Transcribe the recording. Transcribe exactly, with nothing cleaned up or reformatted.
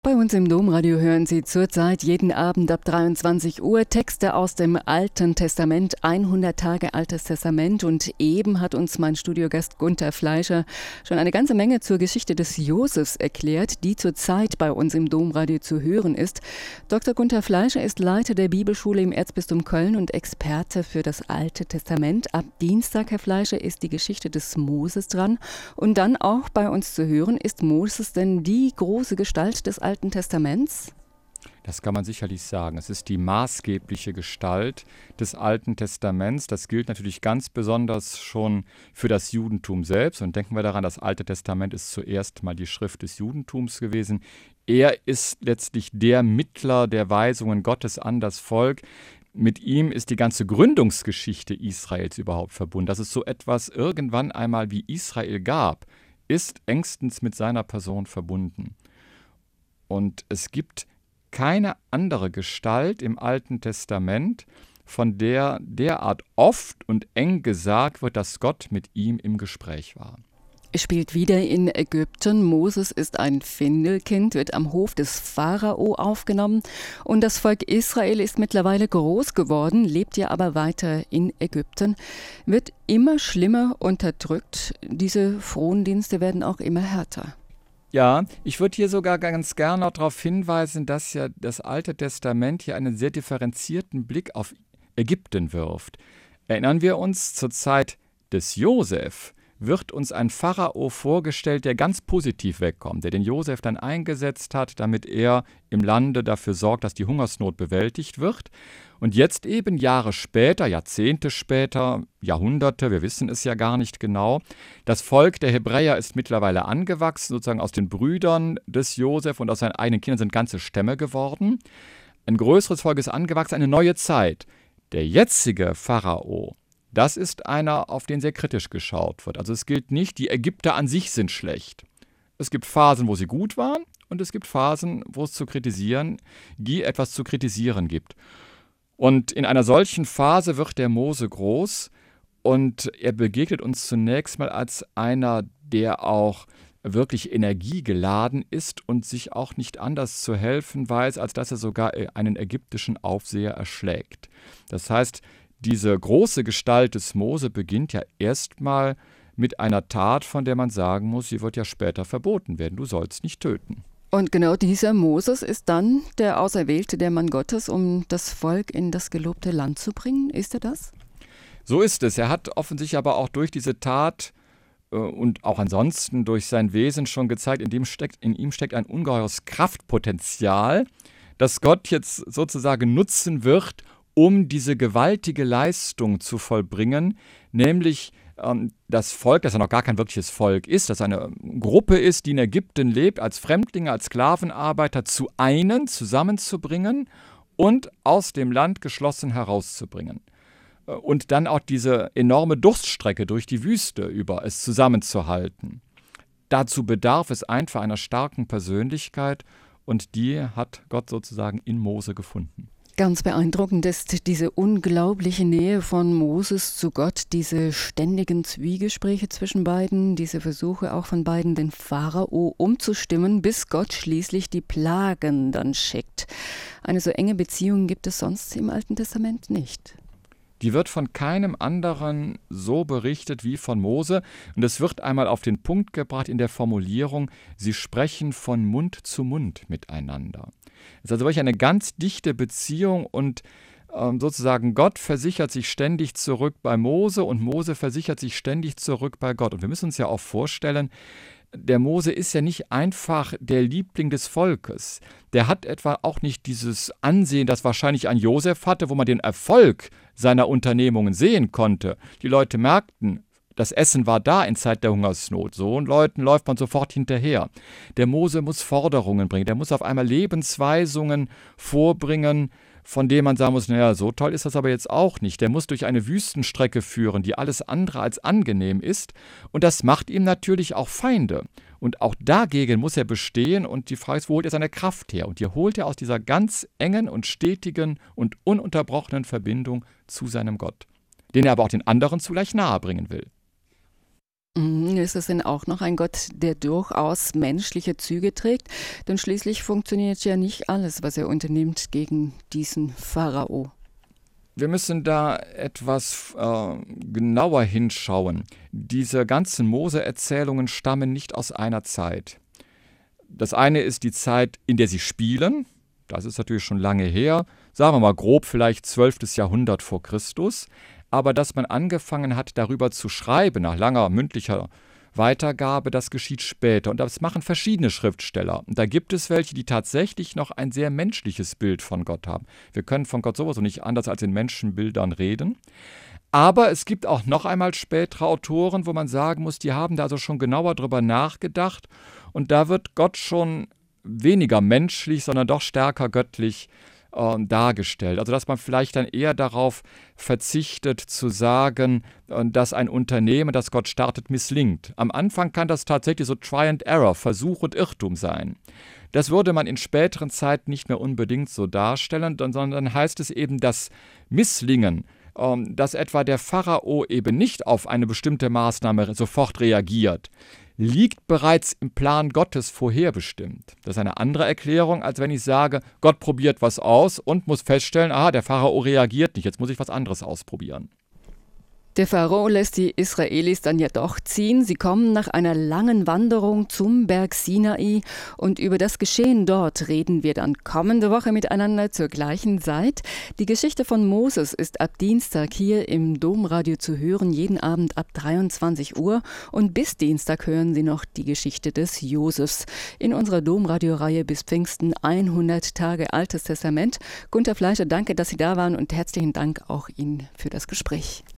Bei uns im Domradio hören Sie zurzeit jeden Abend ab dreiundzwanzig Uhr Texte aus dem Alten Testament, hundert Tage Altes Testament. Und eben hat uns mein Studiogast Gunther Fleischer schon eine ganze Menge zur Geschichte des Josefs erklärt, die zurzeit bei uns im Domradio zu hören ist. Doktor Gunther Fleischer ist Leiter der Bibelschule im Erzbistum Köln und Experte für das Alte Testament. Ab Dienstag, Herr Fleischer, ist die Geschichte des Moses dran. Und dann auch bei uns zu hören, ist Moses denn die große Gestalt des Alten Testaments? Das kann man sicherlich sagen. Es ist die maßgebliche Gestalt des Alten Testaments. Das gilt natürlich ganz besonders schon für das Judentum selbst. Und denken wir daran, das Alte Testament ist zuerst mal die Schrift des Judentums gewesen. Er ist letztlich der Mittler der Weisungen Gottes an das Volk. Mit ihm ist die ganze Gründungsgeschichte Israels überhaupt verbunden. Dass es so etwas irgendwann einmal wie Israel gab, ist engstens mit seiner Person verbunden. Und es gibt keine andere Gestalt im Alten Testament, von der derart oft und eng gesagt wird, dass Gott mit ihm im Gespräch war. Es spielt wieder in Ägypten. Moses ist ein Findelkind, wird am Hof des Pharao aufgenommen. Und das Volk Israel ist mittlerweile groß geworden, lebt ja aber weiter in Ägypten, wird immer schlimmer unterdrückt. Diese Frondienste werden auch immer härter. Ja, ich würde hier sogar ganz gerne noch darauf hinweisen, dass ja das Alte Testament hier einen sehr differenzierten Blick auf Ägypten wirft. Erinnern wir uns, zur Zeit des Josef wird uns ein Pharao vorgestellt, der ganz positiv wegkommt, der den Josef dann eingesetzt hat, damit er im Lande dafür sorgt, dass die Hungersnot bewältigt wird. Und jetzt eben Jahre später, Jahrzehnte später, Jahrhunderte, wir wissen es ja gar nicht genau, das Volk der Hebräer ist mittlerweile angewachsen, sozusagen aus den Brüdern des Josef und aus seinen eigenen Kindern sind ganze Stämme geworden. Ein größeres Volk ist angewachsen, eine neue Zeit. Der jetzige Pharao, das ist einer, auf den sehr kritisch geschaut wird. Also es gilt nicht, die Ägypter an sich sind schlecht. Es gibt Phasen, wo sie gut waren und es gibt Phasen, wo es zu kritisieren, die etwas zu kritisieren gibt. Und in einer solchen Phase wird der Mose groß und er begegnet uns zunächst mal als einer, der auch wirklich energiegeladen ist und sich auch nicht anders zu helfen weiß, als dass er sogar einen ägyptischen Aufseher erschlägt. Das heißt, diese große Gestalt des Mose beginnt ja erstmal mit einer Tat, von der man sagen muss, sie wird ja später verboten werden. Du sollst nicht töten. Und genau dieser Moses ist dann der Auserwählte, der Mann Gottes, um das Volk in das gelobte Land zu bringen. Ist er das? So ist es. Er hat offensichtlich aber auch durch diese Tat äh, und auch ansonsten durch sein Wesen schon gezeigt, in, dem steckt, in ihm steckt ein ungeheures Kraftpotenzial, das Gott jetzt sozusagen nutzen wird, um diese gewaltige Leistung zu vollbringen, nämlich ähm, das Volk, das ja noch gar kein wirkliches Volk ist, das eine Gruppe ist, die in Ägypten lebt, als Fremdlinge, als Sklavenarbeiter zu einen, zusammenzubringen und aus dem Land geschlossen herauszubringen. Und dann auch diese enorme Durststrecke durch die Wüste über es zusammenzuhalten. Dazu bedarf es einfach einer starken Persönlichkeit und die hat Gott sozusagen in Mose gefunden. Ganz beeindruckend ist diese unglaubliche Nähe von Moses zu Gott, diese ständigen Zwiegespräche zwischen beiden, diese Versuche auch von beiden, den Pharao umzustimmen, bis Gott schließlich die Plagen dann schickt. Eine so enge Beziehung gibt es sonst im Alten Testament nicht. Die wird von keinem anderen so berichtet wie von Mose. Und es wird einmal auf den Punkt gebracht in der Formulierung, sie sprechen von Mund zu Mund miteinander. Es ist also wirklich eine ganz dichte Beziehung und ähm, sozusagen Gott versichert sich ständig zurück bei Mose und Mose versichert sich ständig zurück bei Gott. Und wir müssen uns ja auch vorstellen, der Mose ist ja nicht einfach der Liebling des Volkes. Der hat etwa auch nicht dieses Ansehen, das wahrscheinlich ein Josef hatte, wo man den Erfolg seiner Unternehmungen sehen konnte. Die Leute merkten, das Essen war da in Zeit der Hungersnot. So und Leuten läuft man sofort hinterher. Der Mose muss Forderungen bringen. Der muss auf einmal Lebensweisungen vorbringen, von denen man sagen muss, naja, so toll ist das aber jetzt auch nicht. Der muss durch eine Wüstenstrecke führen, die alles andere als angenehm ist. Und das macht ihm natürlich auch Feinde. Und auch dagegen muss er bestehen. Und die Frage ist, wo holt er seine Kraft her? Und die holt er aus dieser ganz engen und stetigen und ununterbrochenen Verbindung zu seinem Gott, den er aber auch den anderen zugleich nahe bringen will. Mhm, ist es denn auch noch ein Gott, der durchaus menschliche Züge trägt? Denn schließlich funktioniert ja nicht alles, was er unternimmt, gegen diesen Pharao. Wir müssen da etwas äh, genauer hinschauen. Diese ganzen Mose-Erzählungen stammen nicht aus einer Zeit. Das eine ist die Zeit, in der sie spielen. Das ist natürlich schon lange her. Sagen wir mal grob vielleicht zwölftes Jahrhundert vor Christus. Aber dass man angefangen hat, darüber zu schreiben, nach langer mündlicher Weitergabe, das geschieht später. Und das machen verschiedene Schriftsteller. Und da gibt es welche, die tatsächlich noch ein sehr menschliches Bild von Gott haben. Wir können von Gott sowieso nicht anders als in Menschenbildern reden. Aber es gibt auch noch einmal spätere Autoren, wo man sagen muss, die haben da also schon genauer drüber nachgedacht. Und da wird Gott schon weniger menschlich, sondern doch stärker göttlich äh, dargestellt. Also dass man vielleicht dann eher darauf verzichtet zu sagen, äh, dass ein Unternehmen, das Gott startet, misslingt. Am Anfang kann das tatsächlich so Try and Error, Versuch und Irrtum sein. Das würde man in späteren Zeiten nicht mehr unbedingt so darstellen, sondern dann heißt es eben, dass Misslingen, ähm, dass etwa der Pharao eben nicht auf eine bestimmte Maßnahme sofort reagiert, liegt bereits im Plan Gottes vorherbestimmt. Das ist eine andere Erklärung, als wenn ich sage, Gott probiert was aus und muss feststellen, aha, der Pharao reagiert nicht, jetzt muss ich was anderes ausprobieren. Der Pharao lässt die Israelis dann ja doch ziehen. Sie kommen nach einer langen Wanderung zum Berg Sinai und über das Geschehen dort reden wir dann kommende Woche miteinander zur gleichen Zeit. Die Geschichte von Moses ist ab Dienstag hier im Domradio zu hören, jeden Abend ab dreiundzwanzig Uhr und bis Dienstag hören Sie noch die Geschichte des Josefs in unserer Domradio-Reihe bis Pfingsten hundert Tage Altes Testament. Gunter Fleischer, danke, dass Sie da waren und herzlichen Dank auch Ihnen für das Gespräch.